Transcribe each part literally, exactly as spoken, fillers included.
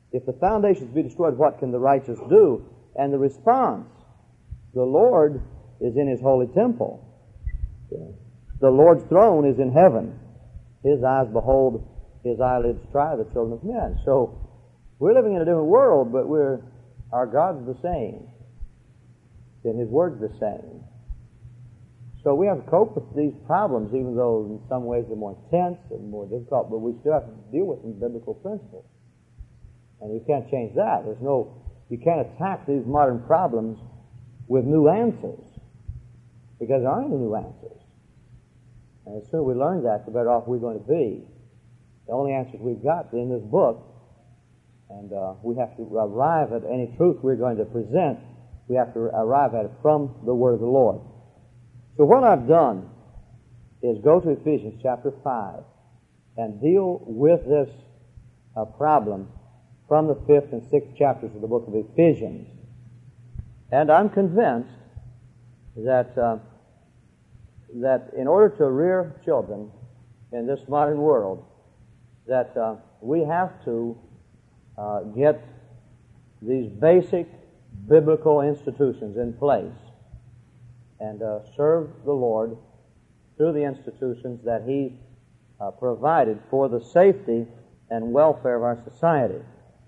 If the foundations be destroyed, what can the righteous do? And the response, the Lord is in His holy temple. The Lord's throne is in heaven. His eyes behold, His eyelids try the children of men. So we're living in a different world, but we're our God's the same. And His Word's the same. So we have to cope with these problems, even though in some ways they're more intense and more difficult, but we still have to deal with them biblical principles. And you can't change that. There's no, you can't attack these modern problems with new answers, because there aren't any new answers. And the sooner we learn that, the better off we're going to be. The only answers we've got are in this book, and uh, we have to arrive at any truth we're going to present. We have to arrive at it from the Word of the Lord. So what I've done is go to Ephesians chapter five and deal with this uh, problem from the fifth and sixth chapters of the book of Ephesians. And I'm convinced that uh, that in order to rear children in this modern world, that uh, we have to uh, get these basic biblical institutions in place and uh, serve the Lord through the institutions that He uh, provided for the safety and welfare of our society.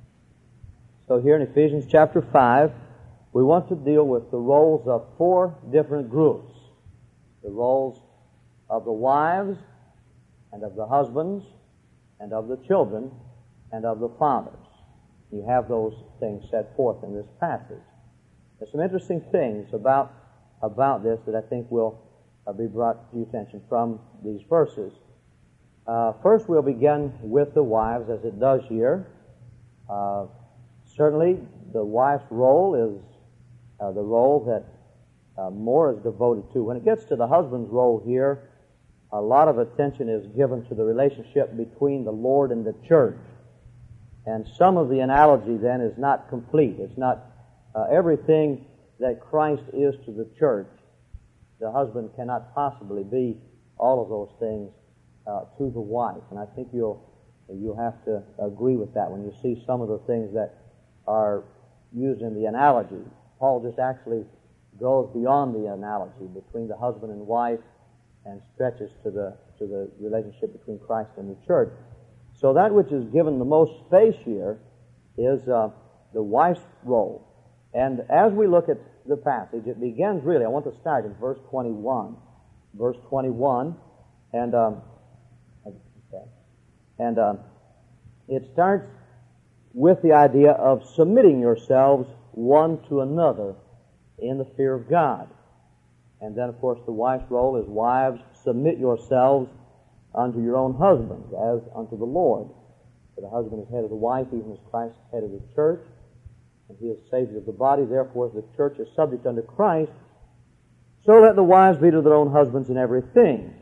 So here in Ephesians chapter five, we want to deal with the roles of four different groups. The roles of the wives, and of the husbands, and of the children, and of the fathers. You have those things set forth in this passage. There's some interesting things about about this that I think will uh, be brought to your attention from these verses. Uh, first, we'll begin with the wives, as it does here. Uh, certainly, the wife's role is uh, the role that uh, more is devoted to. When it gets to the husband's role here, a lot of attention is given to the relationship between the Lord and the church. And some of the analogy then is not complete. It's not uh, everything that Christ is to the church. The husband cannot possibly be all of those things uh, to the wife. And I think you'll you'll have to agree with that when you see some of the things that are used in the analogy. Paul just actually goes beyond the analogy between the husband and wife and stretches to the to the relationship between Christ and the church. So that which is given the most space here is uh, the wife's role. And as we look at the passage, it begins really, I want to start in verse twenty-one. Verse twenty-one, and um, okay. and um, it starts with the idea of submitting yourselves one to another in the fear of God. And then, of course, the wife's role is, wives, submit yourselves unto your own husbands, as unto the Lord. For the husband is head of the wife, even as Christ is head of the church, and He is Savior of the body. Therefore, as the church is subject unto Christ, so let the wives be to their own husbands in everything.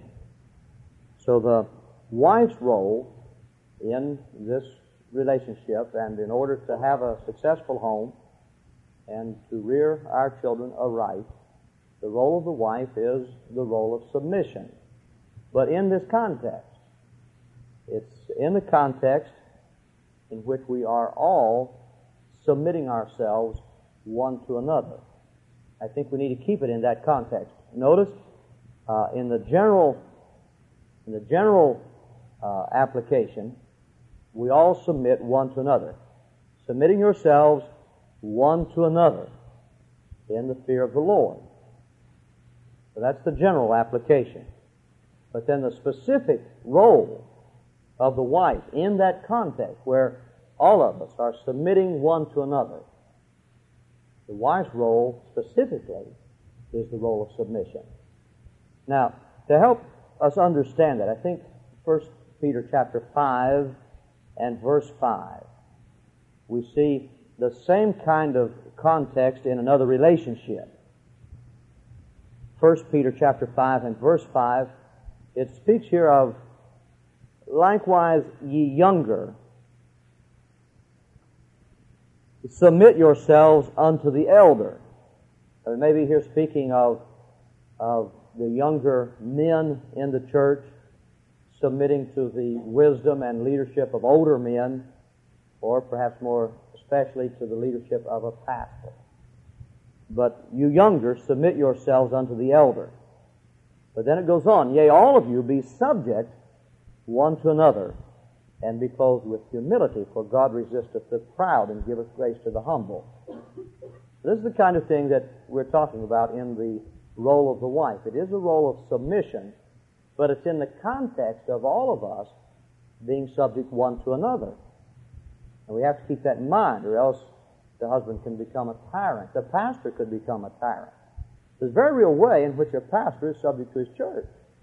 So the wife's role in this relationship, and in order to have a successful home and to rear our children aright, the role of the wife is the role of submission. But in this context, it's in the context in which we are all submitting ourselves one to another. I think we need to keep it in that context. Notice, uh, in the general, in the general uh, application, we all submit one to another. Submitting yourselves one to another in the fear of the Lord. So that's the general application. But then the specific role of the wife in that context, where all of us are submitting one to another, the wife's role specifically is the role of submission. Now, to help us understand that, I think First Peter chapter five and verse five, we see the same kind of context in another relationship. First Peter chapter five and verse five, it speaks here of, likewise ye younger, submit yourselves unto the elder. Or maybe here speaking of, of the younger men in the church submitting to the wisdom and leadership of older men or perhaps more especially to the leadership of a pastor. But you younger, submit yourselves unto the elder. But then it goes on, yea, all of you be subject one to another, and be clothed with humility, for God resisteth the proud, and giveth grace to the humble. This is the kind of thing that we're talking about in the role of the wife. It is a role of submission, but it's in the context of all of us being subject one to another. And we have to keep that in mind, or else the husband can become a tyrant. The pastor could become a tyrant. There's a very real way in which a pastor is subject to his church.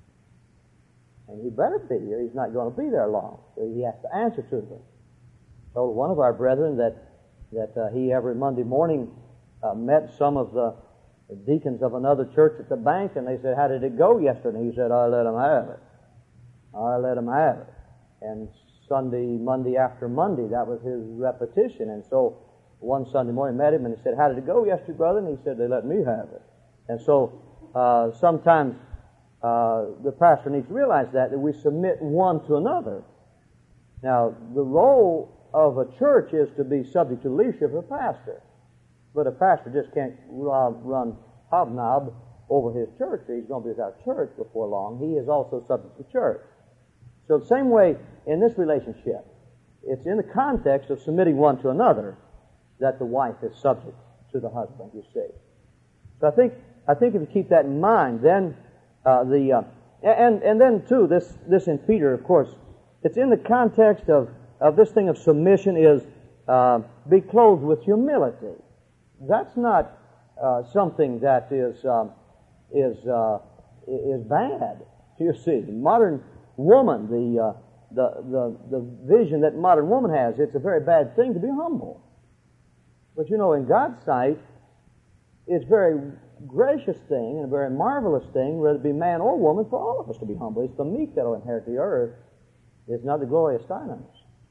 And he better be, or he's not going to be there long. So he has to answer to them. Told one of our brethren that, that uh, he every Monday morning uh, met some of the deacons of another church at the bank, and they said, how did it go yesterday? And he said, I let them have it. I let them have it. And Sunday, Monday after Monday, that was his repetition. And so one Sunday morning met him, and he said, how did it go yesterday, brother? And he said, they let me have it. And so uh, sometimes uh, the pastor needs to realize that, that we submit one to another. Now, the role of a church is to be subject to the leadership of a pastor. But a pastor just can't run, run hobnob over his church. He's going to be without church before long. He is also subject to church. So the same way in this relationship, it's in the context of submitting one to another that the wife is subject to the husband, you see. So I think I think if you keep that in mind, then uh, the uh, and and then too this this in Peter, of course, it's in the context of of this thing of submission is uh, be clothed with humility. That's not uh, something that is um, is uh, is bad. You see, the modern woman, the uh, the the the vision that modern woman has, it's a very bad thing to be humble. But you know, in God's sight, it's a very gracious thing and a very marvelous thing, whether it be man or woman, for all of us to be humble. It's the meek that will inherit the earth. It's not the glorious diamonds.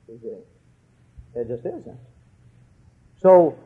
It just isn't. So,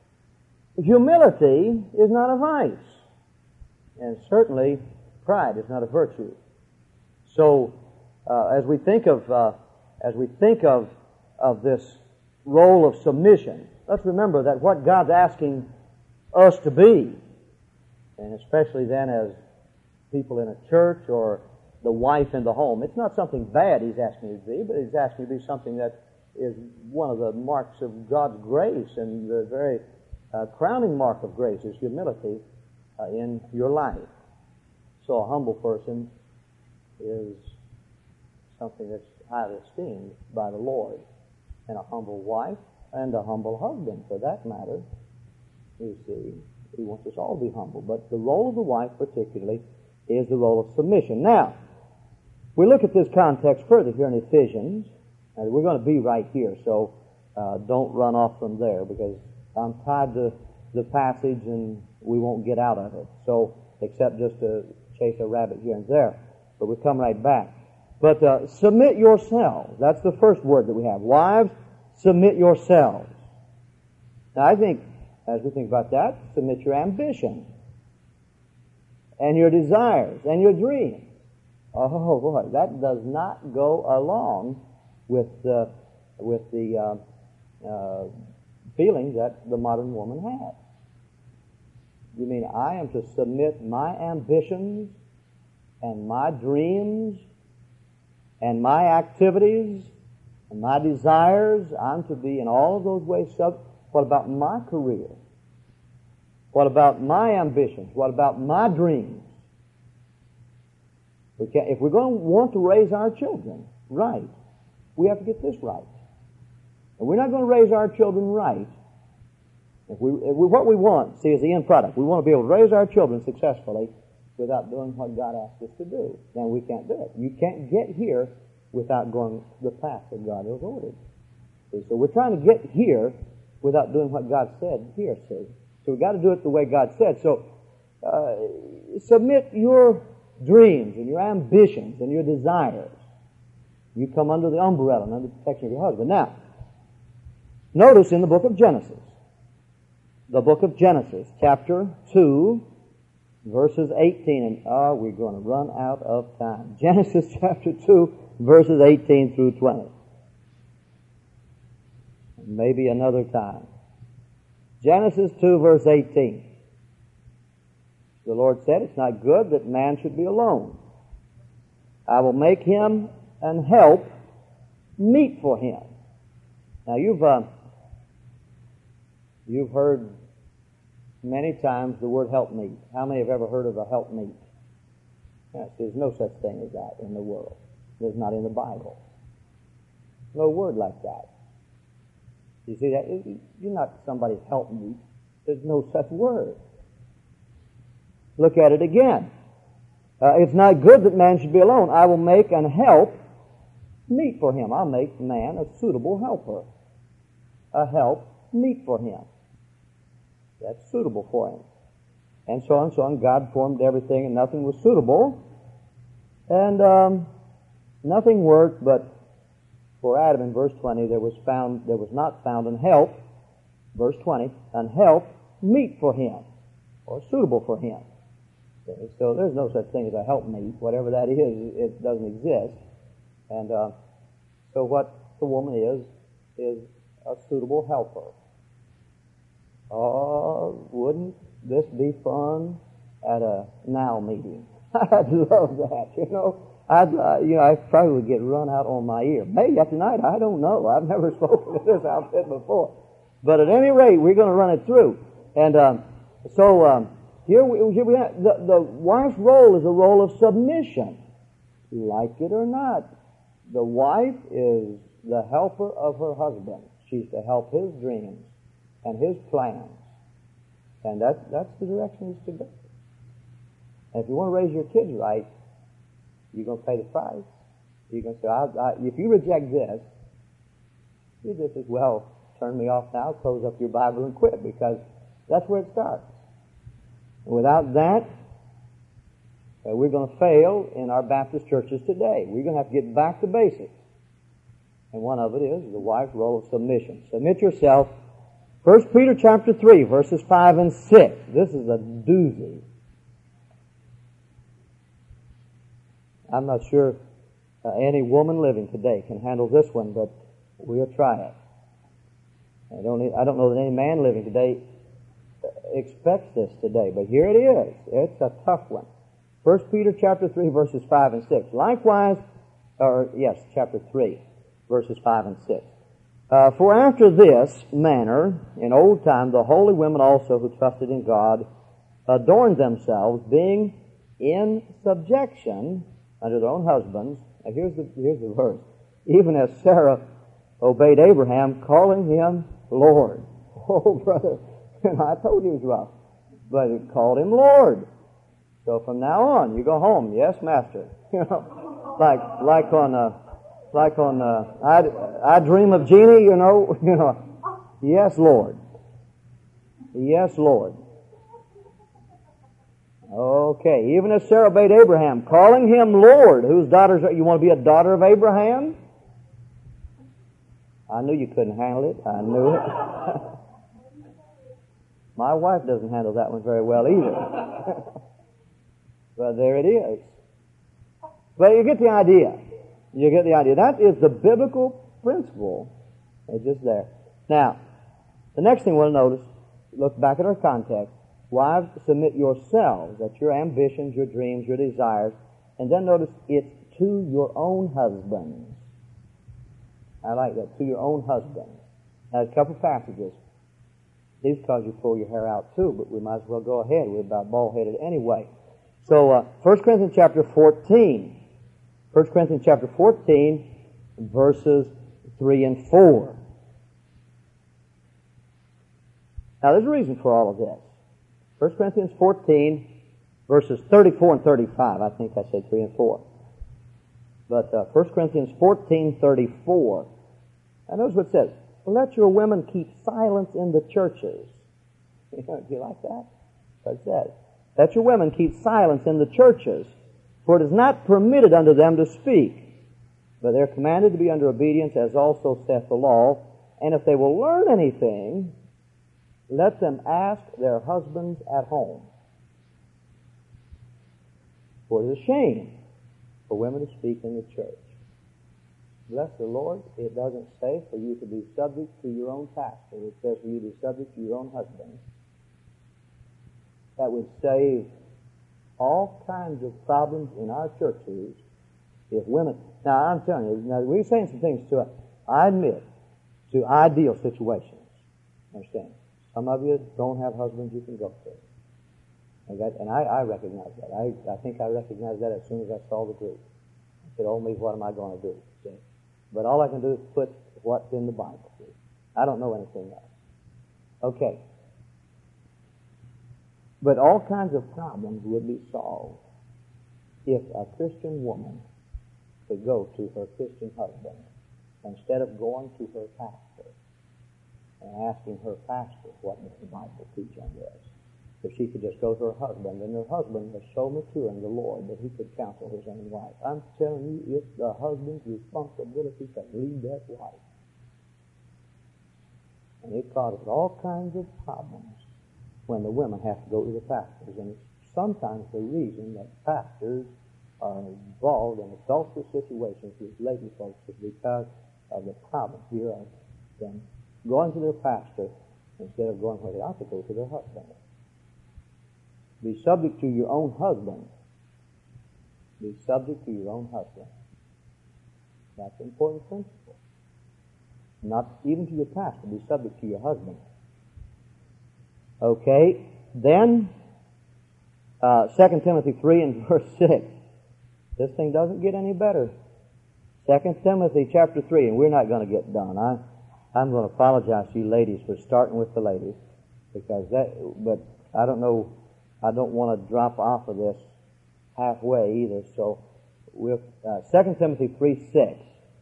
humility is not a vice. And certainly, pride is not a virtue. So, uh, as we think of uh, as we think of of this role of submission, let's remember that what God's asking us to be, and especially then as people in a church or the wife in the home, it's not something bad He's asking you to be, but He's asking you to be something that is one of the marks of God's grace, and the very uh, crowning mark of grace is humility uh, in your life. So a humble person is something that's highly esteemed by the Lord, and a humble wife and a humble husband, for that matter. You see, He wants us all to be humble, but the role of the wife particularly is the role of submission. Now, we look at this context further here in Ephesians, and we're going to be right here, so uh, don't run off from there, because I'm tied to the passage and we won't get out of it, so except just to chase a rabbit here and there, but we'll come right back. But uh, submit yourselves. That's the first word that we have. Wives, submit yourselves. Now, I think, as we think about that, submit your ambition and your desires and your dreams. Oh, boy, that does not go along with the, with the uh, uh, feeling that the modern woman has. You mean I am to submit my ambitions and my dreams and my activities and my desires? I'm to be in all of those ways sub. What about my career? What about my ambitions? What about my dreams? We can't, if we're going to want to raise our children right, we have to get this right. And we're not going to raise our children right. If we, if we, what we want, see, is the end product. We want to be able to raise our children successfully without doing what God asked us to do. Then we can't do it. You can't get here without going the path that God has ordered. See, so we're trying to get here without doing what God said here, see. So we've got to do it the way God said. So uh, submit your dreams and your ambitions and your desires. You come under the umbrella and under the protection of your husband. Now, notice in the book of Genesis, the book of Genesis, chapter two, verses eighteen, and oh, we're going to run out of time. Genesis chapter two, verses eighteen through twenty. maybe another time. Genesis two, verse eighteen. The Lord said, it's not good that man should be alone. I will make him an help meet for him. Now you've uh, you've heard many times the word helpmeet. How many have ever heard of a helpmeet? Yes, there's no such thing as that in the world. There's not in the Bible. No word like that. You see that? You're not somebody's helpmeet. There's no such word. Look at it again. Uh, it's not good that man should be alone. I will make an help meet for him. I'll make man a suitable helper. A help meet for him. That's suitable for him. And so on and so on. God formed everything and nothing was suitable. And um, nothing worked, but for Adam in verse twenty there was found there was not found an help, verse twenty, an help meet for him, or suitable for him. Okay, so there's no such thing as a helpmeet. Whatever that is, it doesn't exist. And uh, so what the woman is, is a suitable helper. Oh, wouldn't this be fun at a now meeting? I'd love that, you know. I'd, uh, you know, I probably would get run out on my ear. Maybe after tonight, I don't know. I've never spoken to this outfit before. But at any rate, we're going to run it through. And um, so um, here we, here we have, the, the wife's role is a role of submission. Like it or not, the wife is the helper of her husband. She's to help his dreams and his plans. And that, that's the direction he's to go. And if you want to raise your kids right, you're going to pay the price. You're going to say, I, I, if you reject this, you just as well turn me off now, close up your Bible and quit, because that's where it starts. And without that, uh, we're going to fail in our Baptist churches today. We're going to have to get back to basics. And one of it is the wife's role of submission. Submit yourself. First Peter chapter three, verses five and six. This is a doozy. I'm not sure uh, any woman living today can handle this one, but we'll try it. I don't, I don't know that any man living today expects this today, but here it is. It's a tough one. First Peter chapter three, verses five and six. Likewise, or yes, chapter three, verses five and six. Uh, For after this manner, in old time, the holy women also who trusted in God adorned themselves, being in subjection under their own husbands. Now here's the, here's the verse. Even as Sarah obeyed Abraham, calling him Lord. Oh, brother, I told you it was rough. But it called him Lord. So from now on, you go home, yes, master. You know, like, like on, uh, like on, uh, I, I Dream of Jeannie, you know, you know, yes, Lord. Yes, Lord. Okay, even as Sarah obeyed Abraham, calling him Lord, whose daughters are, you want to be a daughter of Abraham? I knew you couldn't handle it. I knew it. My wife doesn't handle that one very well either. But there it is. But you get the idea. You get the idea. That is the biblical principle. It's just there. Now, the next thing we'll notice, look back at our context. Wives, submit yourselves, that's your ambitions, your dreams, your desires, and then notice it's to your own husbands. I like that, to your own husbands. Now, a couple passages. These cause you pull your hair out too, but we might as well go ahead. We're about bald-headed anyway. So, uh, First Corinthians chapter fourteen. First Corinthians chapter fourteen, verses three and four. Now, there's a reason for all of this. First Corinthians fourteen, verses thirty-four and thirty-five. I think I said three and four. But uh, First Corinthians fourteen, thirty-four. Now notice what it says. Let your women keep silence in the churches. You know, do you like that? That's what it says. Let your women keep silence in the churches, for it is not permitted unto them to speak. But they're commanded to be under obedience, as also saith the law. And if they will learn anything, let them ask their husbands at home. For it is a shame for women to speak in the church. bless the Lord, it doesn't say for you to be subject to your own pastor. It says for you to be subject to your own husband. That would save all kinds of problems in our churches if women... Now, I'm telling you, now we're saying some things to, I admit, to ideal situations. Understand? Some of you don't have husbands you can go to. And, that, and I, I recognize that. I, I think I recognized that as soon as I saw the group. I said, oh me, what am I going to do? See? But all I can do is put what's in the Bible. See? I don't know anything else. Okay. But all kinds of problems would be solved if a Christian woman could go to her Christian husband instead of going to her pastor and asking her pastor what does the Bible teach on this. If she could just go to her husband, and her husband was so mature in the Lord that he could counsel his own wife. I'm telling you, it's the husband's responsibility to lead that wife. And it causes all kinds of problems when the women have to go to the pastors. And it's sometimes the reason that pastors are involved in adulterous situations with lady folks is because of the problem here of them going to their pastor instead of going where they ought to go to their husband. Be subject to your own husband. Be subject to your own husband. That's an important principle. Not even to your pastor. Be subject to your husband. Okay, then uh, Second Timothy three and verse six. This thing doesn't get any better. Second Timothy chapter three, and we're not going to get done. I, I'm going to apologize to you ladies for starting with the ladies, because that. But I don't know. I don't want to drop off of this halfway either. So, we'll uh, Second Timothy three six.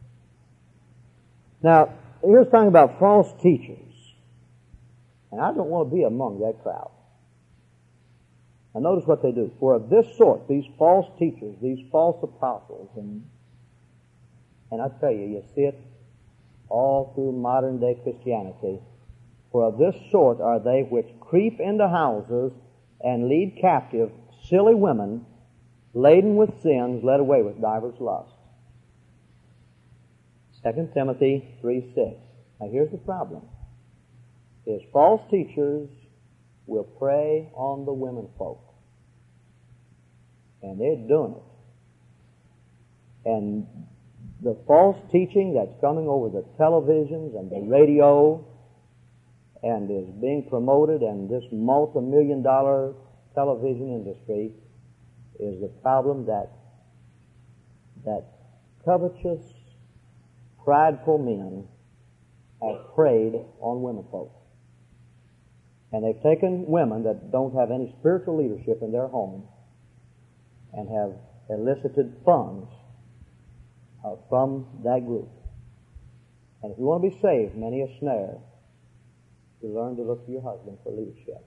Now, here's talking about false teachers. And I don't want to be among that crowd. Now notice what they do. For of this sort, these false teachers, these false apostles, and and I tell you, you see it all through modern day Christianity. For of this sort are they which creep into houses and lead captive silly women, laden with sins, led away with divers lusts. Second Timothy three six. Now here's the problem. Is false teachers will prey on the women folk. And they're doing it. And the false teaching that's coming over the televisions and the radio and is being promoted in this multi-million dollar television industry is the problem that that covetous, prideful men have preyed on women folk. And they've taken women that don't have any spiritual leadership in their home and have elicited funds uh, from that group. And if you want to be saved, many a snare, you learn to look to your husband for leadership.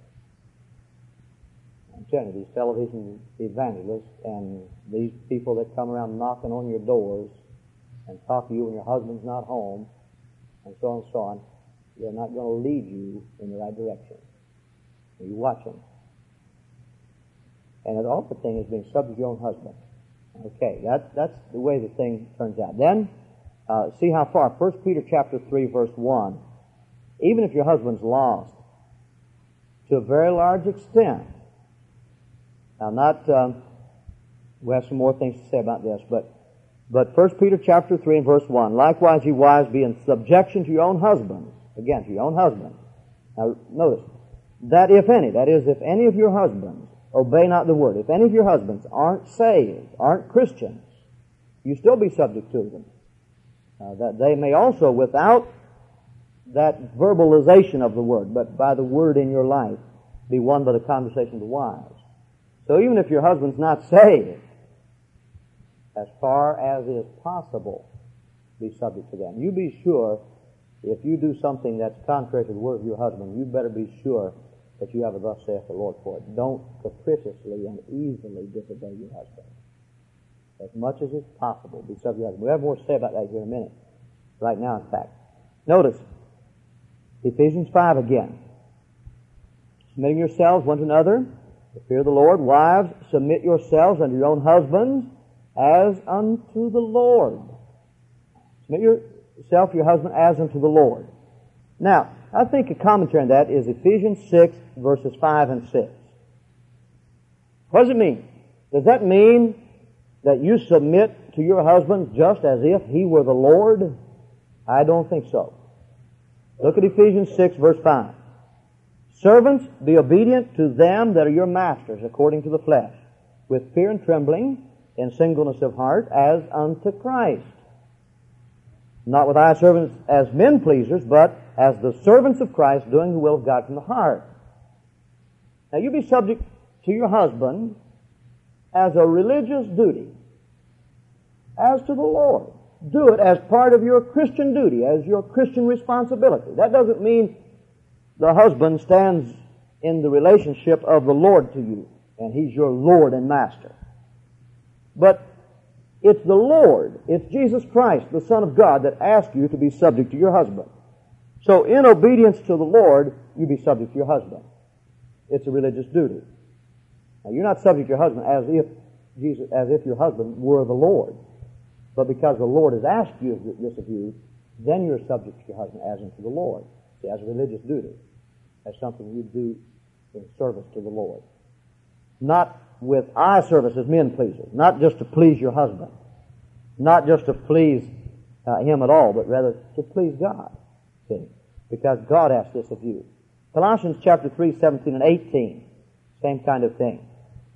I'm telling you, these television evangelists and these people that come around knocking on your doors and talk to you when your husband's not home, and so on and so on, they're not going to lead you in the right direction. You watch them. And the awful thing is being subject to your own husband. Okay, that, that's the way the thing turns out. Then, uh, see how far. First Peter chapter three, verse one. Even if your husband's lost, to a very large extent. Now, not, um, we have some more things to say about this, but but First Peter chapter three and verse one. Likewise, you wives, be in subjection to your own husbands. Again, to your own husband. Now, notice, that if any, that is, if any of your husbands obey not the word, if any of your husbands aren't saved, aren't Christians, you still be subject to them. Uh, that they may also, without that verbalization of the word, but by the word in your life, be won by the conversation of the wives. So even if your husband's not saved, as far as is possible, be subject to them. You be sure, if you do something that's contrary to the word of your husband, you better be sure that you have a thus saith the Lord for it. Don't capriciously and easily disobey your husband. As much as is possible, be subject to your husband. We have more to say about that here in a minute. Right now, in fact. Notice, Ephesians five again. Submitting yourselves one to another, to fear the Lord. Wives, submit yourselves unto your own husbands, as unto the Lord. Submit yourself to your husband as unto the Lord. Now, I think a commentary on that is Ephesians six, verses five and six. What does it mean? Does that mean that you submit to your husband just as if he were the Lord? I don't think so. Look at Ephesians six, verse five. Servants, be obedient to them that are your masters according to the flesh, with fear and trembling, in singleness of heart, as unto Christ. Not with eye servants as men pleasers, but as the servants of Christ, doing the will of God from the heart. Now you be subject to your husband as a religious duty, as to the Lord. Do it as part of your Christian duty, as your Christian responsibility. That doesn't mean the husband stands in the relationship of the Lord to you, and he's your Lord and master. But it's the Lord, it's Jesus Christ, the Son of God, that asks you to be subject to your husband. So in obedience to the Lord, you be subject to your husband. It's a religious duty. Now you're not subject to your husband as if Jesus, as if your husband were the Lord. But because the Lord has asked you this of you, then you're subject to your husband as unto the Lord. See, as a religious duty, as something you do in service to the Lord. Not with eye service as men pleasers, not just to please your husband, not just to please uh, him at all, but rather to please God. See, because God asked this of you. Colossians chapter three, seventeen and eighteen, same kind of thing.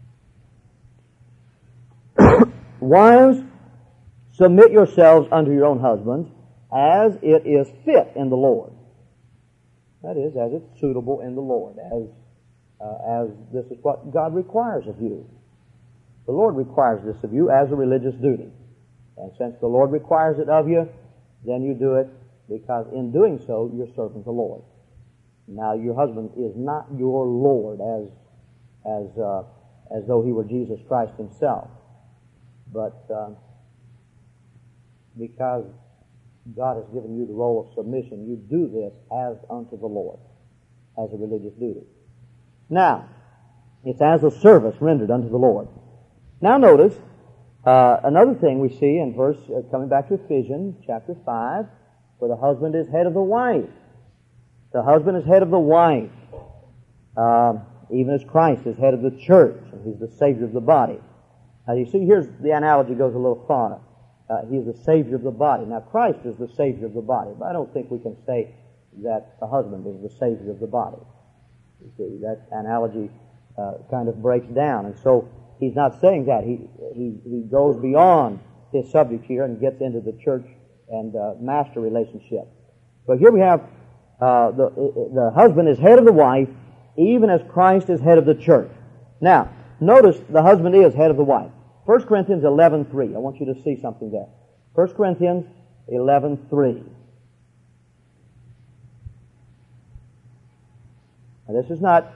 Wives, submit yourselves unto your own husbands, as it is fit in the Lord. That is, as it's suitable in the Lord, as uh, as this is what God requires of you. The Lord requires this of you as a religious duty. And since the Lord requires it of you, then you do it because in doing so, you're serving the Lord. Now, your husband is not your Lord as as uh, as though he were Jesus Christ himself. But uh, because God has given you the role of submission, you do this as unto the Lord, as a religious duty. Now, it's as a service rendered unto the Lord. Now notice, uh, another thing we see in verse, uh, coming back to Ephesians chapter five, where the husband is head of the wife. The husband is head of the wife, uh, even as Christ is head of the church, and he's the Savior of the body. Now you see, here's the analogy goes a little farther. Uh, he is the Savior of the body. Now Christ is the Savior of the body, but I don't think we can say that the husband is the Savior of the body. You see, that analogy uh, kind of breaks down, and so he's not saying that. He he he goes beyond his subject here and gets into the church and uh, master relationship. But here we have uh, the the husband is head of the wife, even as Christ is head of the church. Now, notice the husband is head of the wife. First Corinthians eleven three. I want you to see something there. First Corinthians eleven three. Now, this is not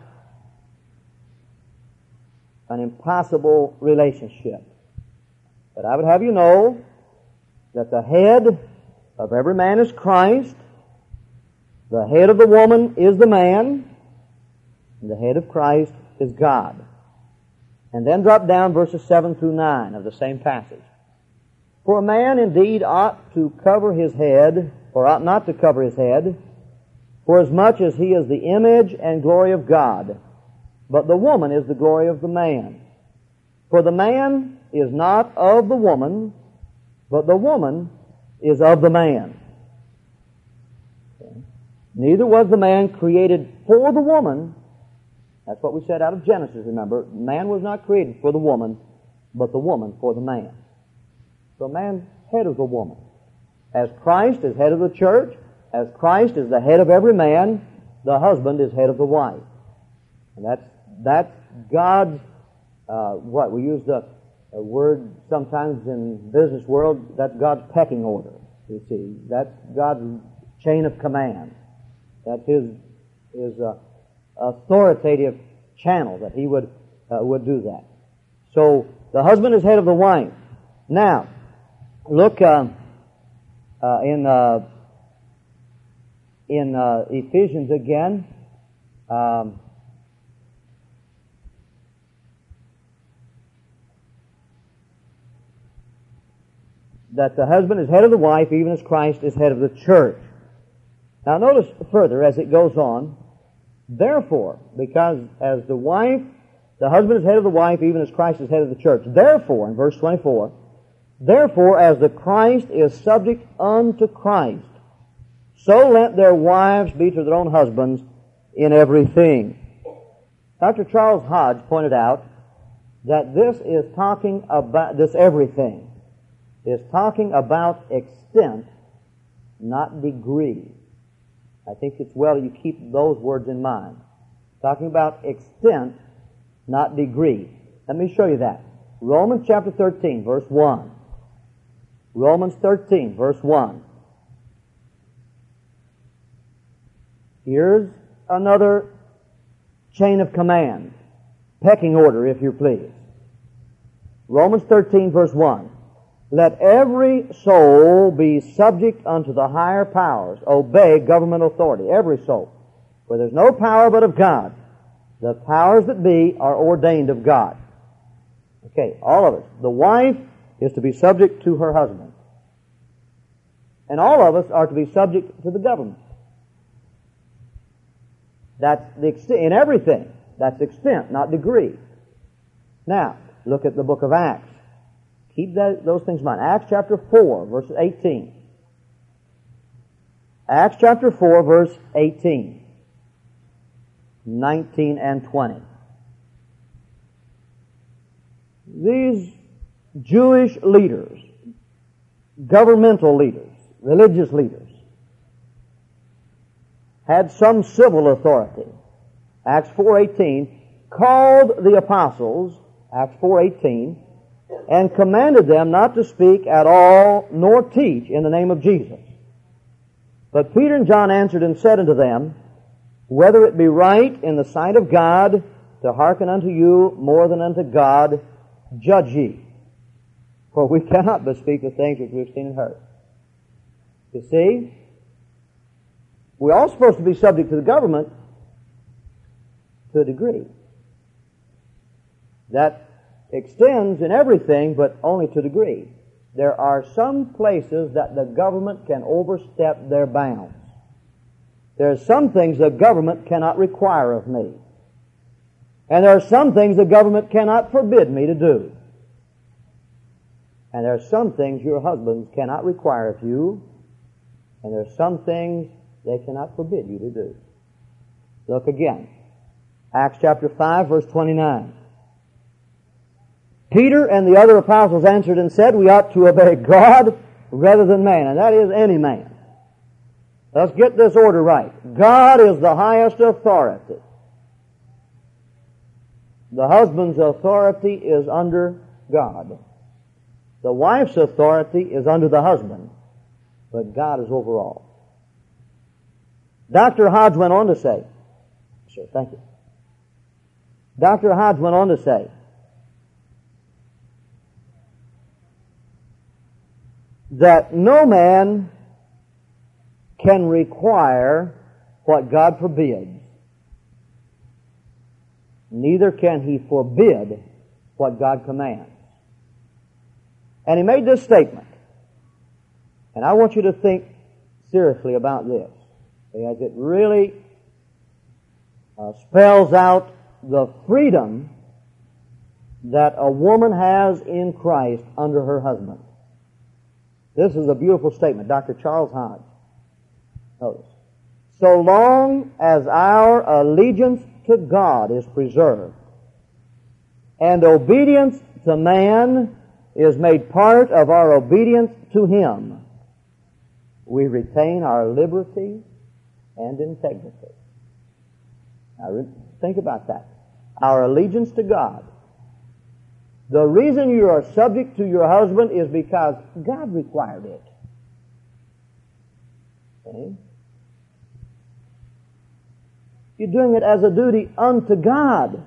an impossible relationship. But I would have you know that the head of every man is Christ, the head of the woman is the man, and the head of Christ is God. And then drop down verses seven through nine of the same passage. For a man indeed ought to cover his head, or ought not to cover his head, for as much as he is the image and glory of God, but the woman is the glory of the man. For the man is not of the woman, but the woman is of the man. Okay. Neither was the man created for the woman. That's what we said out of Genesis, remember. Man was not created for the woman, but the woman for the man. So man's head of the woman. As Christ is head of the church, as Christ is the head of every man, the husband is head of the wife. And that's that's God's, uh, what, we use the a word sometimes in the business world, that's God's pecking order, you see. That's God's chain of command. That's His, His uh, authoritative channel that He would, uh, would do that. So, the husband is head of the wife. Now, look uh, uh, in uh, in uh, Ephesians again. Um, that the husband is head of the wife, even as Christ is head of the church. Now notice further as it goes on, therefore, because as the wife, the husband is head of the wife, even as Christ is head of the church. Therefore, in verse twenty-four, therefore, as the Christ is subject unto Christ, so let their wives be to their own husbands in everything. Doctor Charles Hodge pointed out that this is talking about, this everything is talking about extent, not degree. I think it's well you keep those words in mind. Talking about extent, not degree. Let me show you that. Romans chapter thirteen, verse one. Romans thirteen, verse one. Here's another chain of command. Pecking order, if you please. Romans thirteen, verse one. Let every soul be subject unto the higher powers. Obey government authority. Every soul. For there's no power but of God. The powers that be are ordained of God. Okay, all of us. The wife is to be subject to her husband. And all of us are to be subject to the government. That's the extent, in everything. That's extent, not degree. Now, look at the book of Acts. Keep that, those things in mind. Acts chapter four, verse eighteen. Acts chapter four, verse eighteen. nineteen and twenty. These Jewish leaders, governmental leaders, religious leaders, had some civil authority. Acts four eighteen called the apostles, Acts four eighteen, and commanded them not to speak at all nor teach in the name of Jesus. But Peter and John answered and said unto them, whether it be right in the sight of God to hearken unto you more than unto God, judge ye. For we cannot but speak the things which we have seen and heard. You see, we're all supposed to be subject to the government to a degree. That extends in everything, but only to a degree. There are some places that the government can overstep their bounds. There are some things the government cannot require of me. And there are some things the government cannot forbid me to do. And there are some things your husbands cannot require of you. And there are some things they cannot forbid you to do. Look again. Acts chapter five, verse twenty-nine. Peter and the other apostles answered and said, we ought to obey God rather than man, and that is any man. Let's get this order right. God is the highest authority. The husband's authority is under God. The wife's authority is under the husband, but God is over all. Doctor Hodge went on to say, sure, thank you. Doctor Hodge went on to say, that no man can require what God forbids. Neither can he forbid what God commands. And he made this statement. And I want you to think seriously about this, as it really uh, spells out the freedom that a woman has in Christ under her husband. This is a beautiful statement. Doctor Charles Hodge. Notice. So long as our allegiance to God is preserved and obedience to man is made part of our obedience to Him, we retain our liberty and integrity. Now think about that. Our allegiance to God. The reason you are subject to your husband is because God required it. Okay? You're doing it as a duty unto God.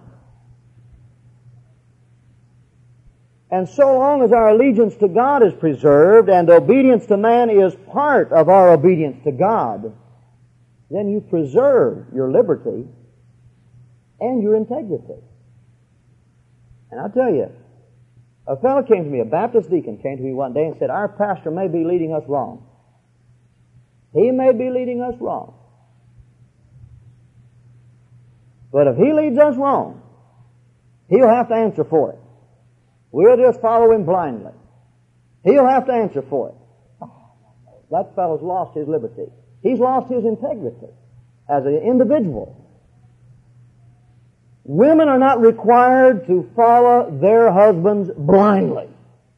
And so long as our allegiance to God is preserved and obedience to man is part of our obedience to God, then you preserve your liberty and your integrity. And I'll tell you, A fellow came to me, a Baptist deacon came to me one day and said, our pastor may be leading us wrong. He may be leading us wrong. But if he leads us wrong, he'll have to answer for it. We'll just follow him blindly. He'll have to answer for it. That fellow's lost his liberty. He's lost his integrity as an individual. Women are not required to follow their husbands blindly,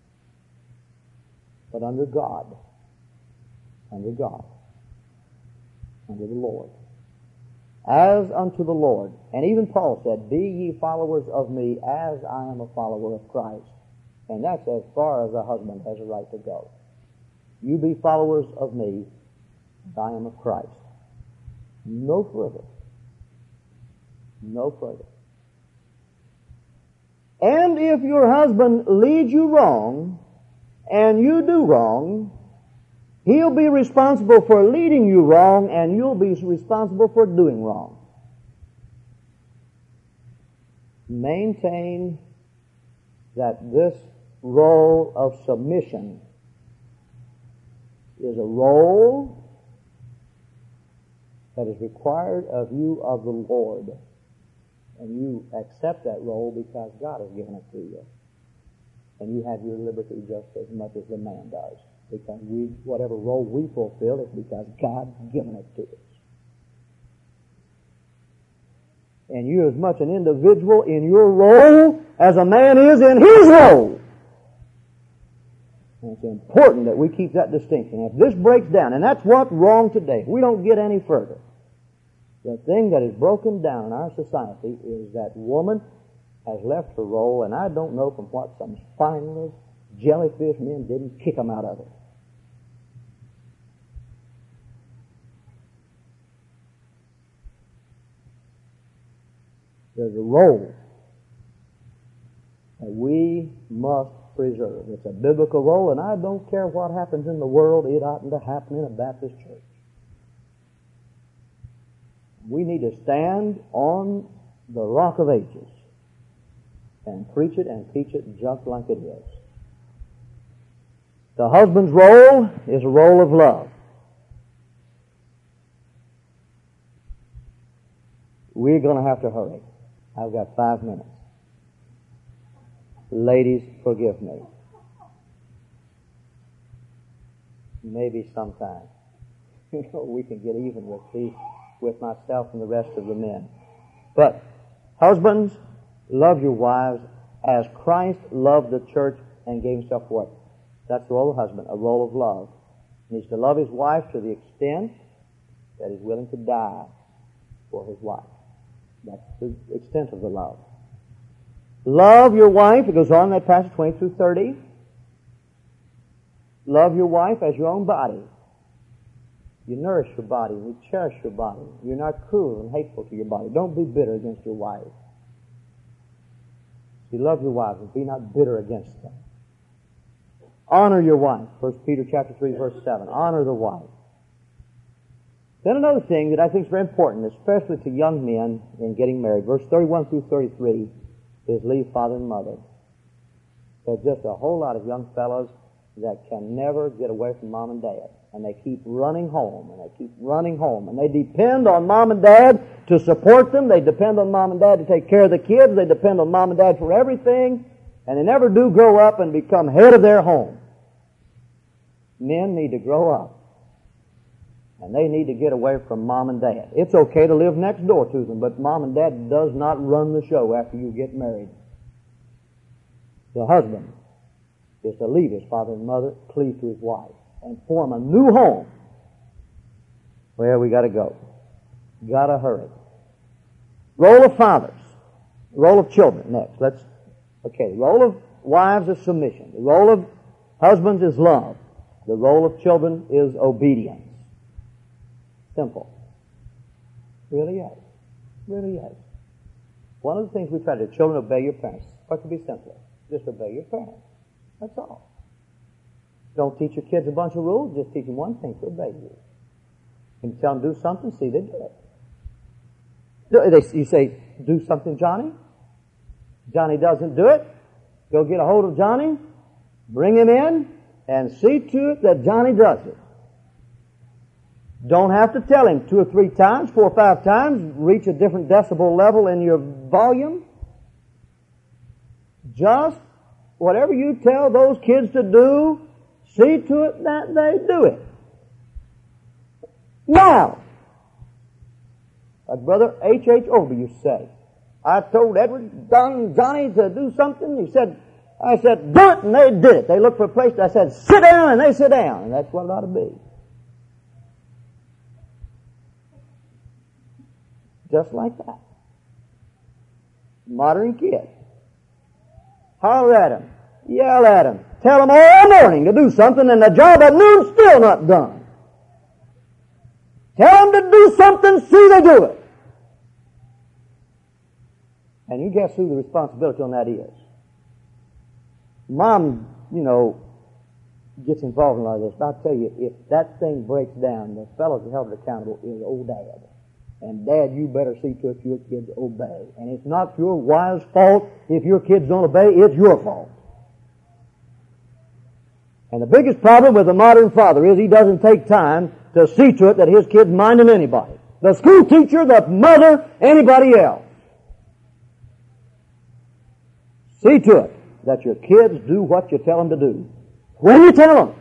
but under God. Under God. Under the Lord. As unto the Lord. And even Paul said, be ye followers of me as I am a follower of Christ. And that's as far as a husband has a right to go. You be followers of me as I am of Christ. No further. No further. And if your husband leads you wrong, and you do wrong, he'll be responsible for leading you wrong, and you'll be responsible for doing wrong. Maintain that this role of submission is a role that is required of you of the Lord. And you accept that role because God has given it to you. And you have your liberty just as much as the man does. Because we, whatever role we fulfill is because God's given it to us. And you're as much an individual in your role as a man is in his role. And it's important that we keep that distinction. If this breaks down, and that's what's wrong today, if we don't get any further. The thing that is broken down in our society is that woman has left her role, and I don't know from what some spineless jellyfish men didn't kick them out of it. There's a role that we must preserve. It's a biblical role, and I don't care what happens in the world, it oughtn't to happen in a Baptist church. We need to stand on the rock of ages and preach it and teach it just like it is. The husband's role is a role of love. We're going to have to hurry. I've got five minutes. Ladies, forgive me. Maybe sometime. You know, we can get even with these. With myself and the rest of the men. But husbands, love your wives as Christ loved the church and gave himself for it. That's the role of the husband, a role of love. He needs to love his wife to the extent that he's willing to die for his wife. That's the extent of the love. Love your wife, it goes on in that passage twenty through thirty. Love your wife as your own body. You nourish your body, you cherish your body. You're not cruel and hateful to your body. Don't be bitter against your wife. You love your wives and be not bitter against them. Honor your wife. First Peter chapter three, verse seven. Honor the wife. Then another thing that I think is very important, especially to young men in getting married, verse thirty-one through thirty-three, is leave father and mother. There's just a whole lot of young fellows that can never get away from mom and dad. And they keep running home, and they keep running home. And they depend on mom and dad to support them. They depend on mom and dad to take care of the kids. They depend on mom and dad for everything. And they never do grow up and become head of their home. Men need to grow up. And they need to get away from mom and dad. It's okay to live next door to them, but mom and dad does not run the show after you get married. The husband is to leave his father and mother, cleave to his wife, and form a new home. Well, we got to go. Got to hurry. Role of fathers. Role of children. Next. Let's. Okay. Role of wives is submission. The role of husbands is love. The role of children is obedience. Simple. Really is. Really is. One of the things we try to do, children, obey your parents. What could be simpler? Just obey your parents. That's all. Don't teach your kids a bunch of rules, just teach them one thing, to obey you. When you tell them to do something, see they do it. You say, do something, Johnny. Johnny doesn't do it. Go get a hold of Johnny, bring him in, and see to it that Johnny does it. Don't have to tell him two or three times, four or five times, reach a different decibel level in your volume. Just whatever you tell those kids to do, see to it that they do it. Now, like Brother H H. Obi used to say, I told Edward, Don, Johnny to do something. He said, I said, do it, and they did it. They looked for a place. I said, sit down, and they sit down. And that's what it ought to be. Just like that. Modern kid. Holler at him. Yell at him. Tell him all morning to do something, and the job at noon still not done. Tell them to do something, see they do it. And you guess who the responsibility on that is? Mom, you know, gets involved in a lot of this. But I'll tell you, if that thing breaks down, the fellow that held it accountable is old Dad. And Dad, you better see to it your kids obey. And it's not your wife's fault if your kids don't obey, it's your fault. And the biggest problem with the modern father is he doesn't take time to see to it that his kid's minding anybody. The school teacher, the mother, anybody else. See to it that your kids do what you tell them to do. When you tell them.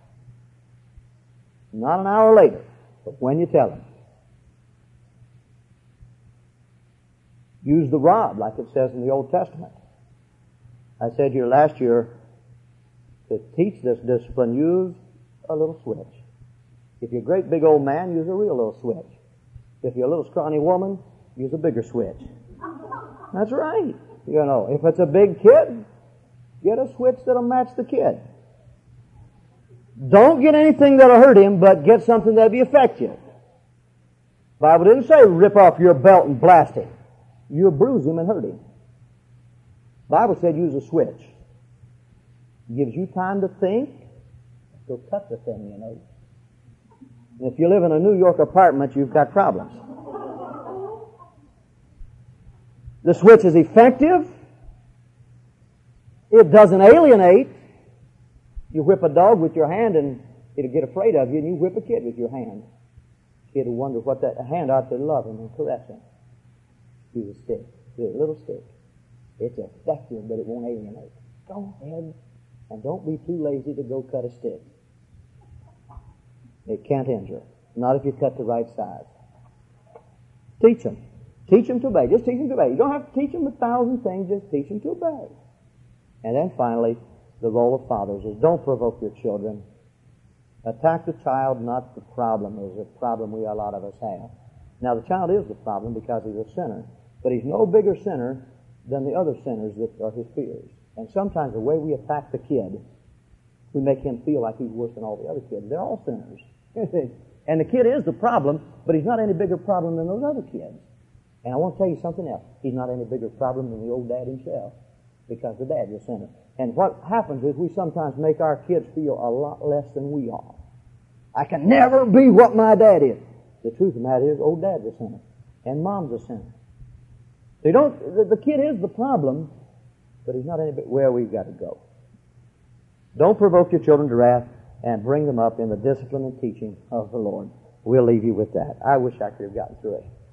Not an hour later, but when you tell them. Use the rod, like it says in the Old Testament. I said here last year, to teach this discipline, use a little switch. If you're a great big old man, use a real little switch. If you're a little scrawny woman, use a bigger switch. That's right. You know, if it's a big kid, get a switch that'll match the kid. Don't get anything that'll hurt him, but get something that'll be effective. The Bible didn't say rip off your belt and blast him. You'll bruise him and hurt him. The Bible said use a switch. Gives you time to think. Go cut the thing, you know. And if you live in a New York apartment, you've got problems. The switch is effective. It doesn't alienate. You whip a dog with your hand and it'll get afraid of you, and you whip a kid with your hand. Kid will wonder what that hand ought to love him and caress him. Use a stick. Use a little stick. It's effective, but it won't alienate. Go ahead and don't be too lazy to go cut a stick. It can't injure. Not if you cut the right size. Teach them. Teach them to obey. Just teach them to obey. You don't have to teach them a thousand things. Just teach them to obey. And then finally, the role of fathers is don't provoke your children. Attack the child, not the problem, is a problem we, a lot of us have. Now, the child is the problem because he's a sinner. But he's no bigger sinner than the other sinners that are his peers. And sometimes the way we attack the kid, we make him feel like he's worse than all the other kids. They're all sinners. And the kid is the problem, but he's not any bigger problem than those other kids. And I want to tell you something else. He's not any bigger problem than the old dad himself, because the dad's a sinner. And what happens is we sometimes make our kids feel a lot less than we are. I can never be what my dad is. The truth of the matter is, old dad's a sinner, and mom's a sinner. So you don't, the, the kid is the problem, but he's not any bit where we've got to go. Don't provoke your children to wrath, and bring them up in the discipline and teaching of the Lord. We'll leave you with that. I wish I could have gotten through it.